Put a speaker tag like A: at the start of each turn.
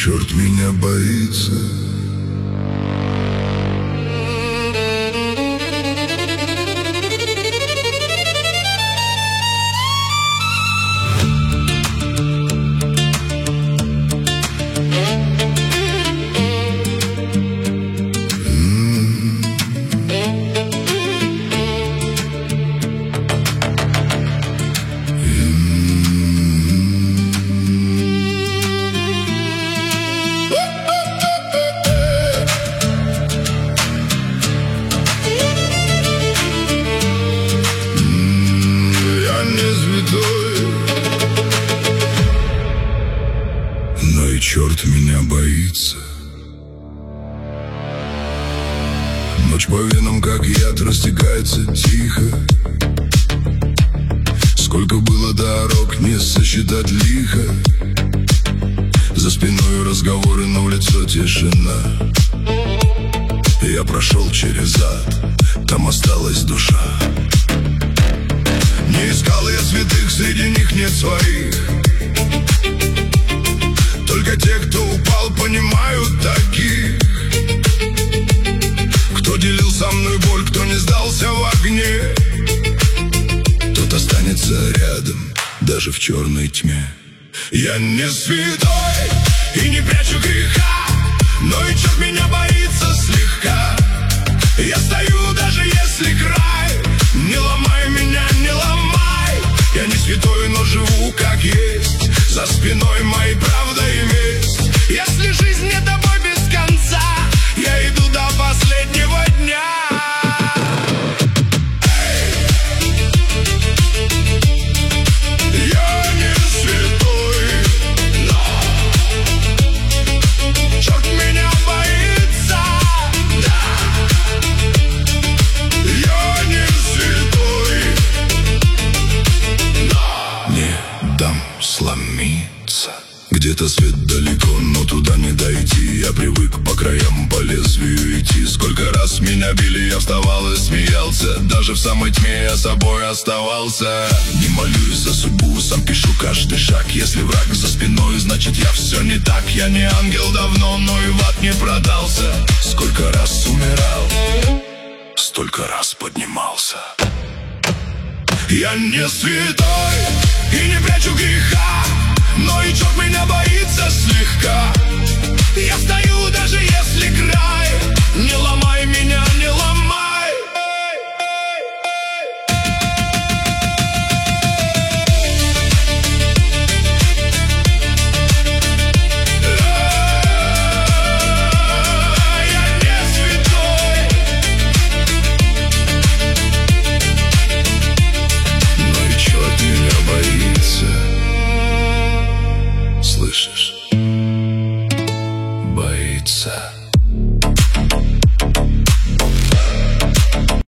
A: черт меня боится. Но и черт меня боится. Ночь по венам, как яд, растекается тихо. Сколько было дорог, не сосчитать лихо. За спиной разговоры, но в лицо тишина. Я прошел через ад, там осталась душа. Не искал я святых, среди них нет своих. Только те, кто упал, понимают таких. Кто делил со мной боль, кто не сдался в огне, тот останется рядом, даже в черной тьме. Я не святой и не прячу греха, но и черт меня боится слегка. Я стою, даже если край. Не ломай меня, не ломай. Я не святой, но живу как есть. За спиной моей правда и месть. Если жизнь не тобой без конца, я иду до последнего дня. Я не святой, но черт меня боится. Я не святой, но не дам сломиться. Где-то свет далеко, но туда не дойти. Я привык по краям, по лезвию идти. Сколько раз меня били, я вставал и смеялся. Даже в самой тьме я собой оставался. Не молюсь за судьбу, сам пишу каждый шаг. Если враг за спиной, значит я все не так. Я не ангел давно, но и в ад не продался. Сколько раз умирал, столько раз поднимался. Я не святой и не прячу греха, но и черт меня боится слегка. Я стою, даже если край. Не ломай меня, не ломай. Я не святой, но и черт меня боится. Слышишь? Боится.